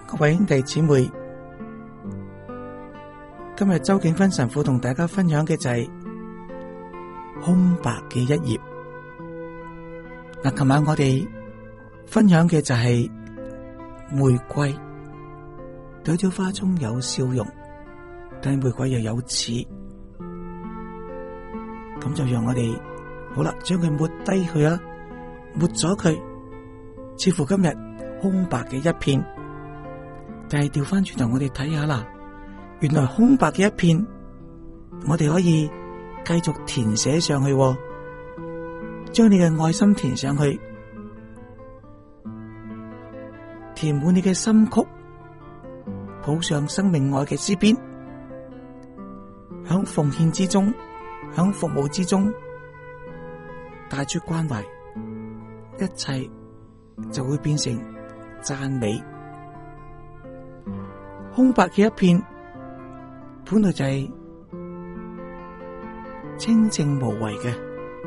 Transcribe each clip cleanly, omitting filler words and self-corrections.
各位兄弟姊妹，今日周景芬神父同大家分享嘅就係空白嘅一頁。琴晚我哋分享嘅就係玫瑰，朵朵花中有笑容，但係玫瑰又有刺，咁就讓我哋好啦，將佢抹低佢啦，抹咗佢，似乎今日空白嘅一片。但係調翻轉頭，我哋睇下啦，原來空白嘅一片，我哋可以繼續填寫上去，將你嘅愛心填上去，填滿你嘅心曲，譜上生命愛嘅詩篇，響奉獻之中，響服務之中，帶出關懷，一切就會變成讚美。空白嘅一片，本來就係清靜無為嘅，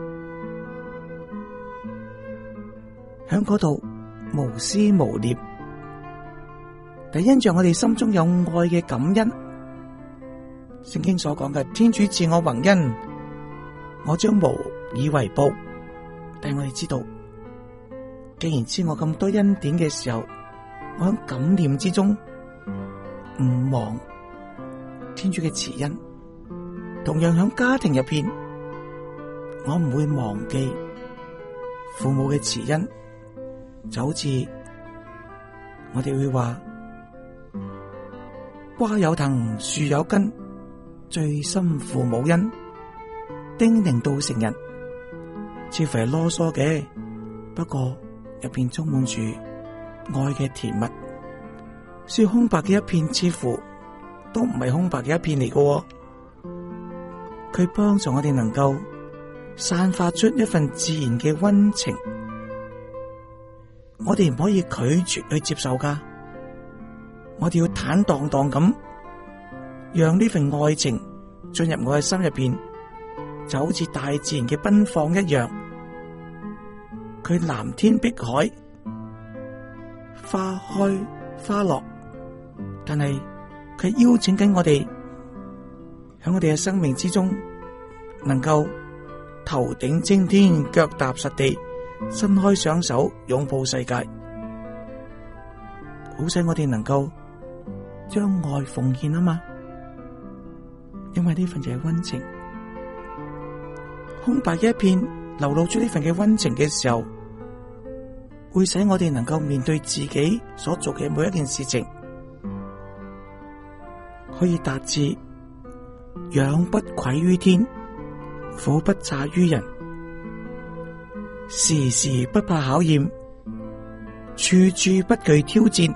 響嗰度無思無念，但因着我哋心中有愛嘅感恩，聖經所講嘅天主賜我宏恩，我將無以為報。但係我哋知道，既然賜我咁多恩典嘅時候，我喺感念之中唔忘天主嘅慈恩，同樣響家庭入邊，我唔會忘記父母嘅慈恩，就好似我哋會話瓜有藤，樹有根，最深父母恩，叮嚀到成人，似乎係囉嗦嘅，不過入邊充滿住愛嘅甜蜜。所以空白嘅一片，似乎都唔係空白嘅一片嚟嘅，佢幫助我哋能夠散發出一份自然嘅溫情，我哋唔可以拒絕去接受噶，我哋要坦蕩蕩咁，讓呢份愛情進入我嘅心入邊，就好似大自然嘅奔放一樣，佢藍天碧海，花開花落。但係佢邀請緊我哋，喺我哋嘅生命之中，能夠頭頂青天，腳踏實地，伸開雙手擁抱世界，好使我哋能夠將愛奉獻啊嘛。因為呢份就係溫情，空白嘅一片流露出呢份嘅溫情嘅時候，會使我哋能夠面對自己所做嘅每一件事情，可以達至仰不愧於天，俯不怍於人，時時不怕考驗，處處不懼挑戰，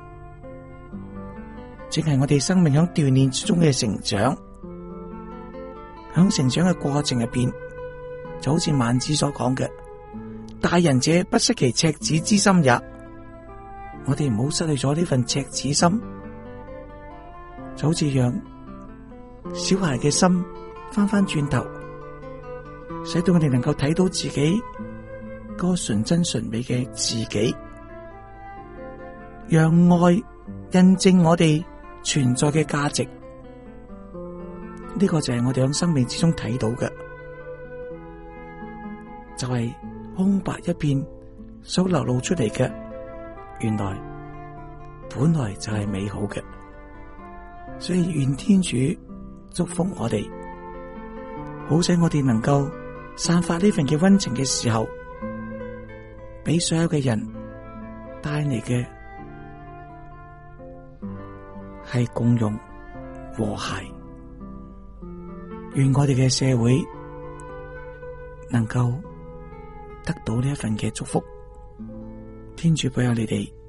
正係我哋生命響鍛煉之中嘅成長。響成長嘅過程入邊，就好似孟子所講嘅，大人者不失其赤子之心也。我哋唔好失去咗呢份赤子心，就好似讓小孩嘅心翻翻轉頭，使到我哋能夠睇到自己嗰個純真純美嘅自己，讓愛印證我哋存在嘅價值。呢個就係我哋喺生命之中睇到嘅，就係空白一片所流露出嚟嘅，原來本來就係美好嘅。所以願天主祝福我哋，好使我哋能夠散發呢份嘅溫情嘅時候，俾所有嘅人帶嚟嘅係共融和諧。願我哋嘅社會能夠得到呢一份嘅祝福，天主保佑你哋。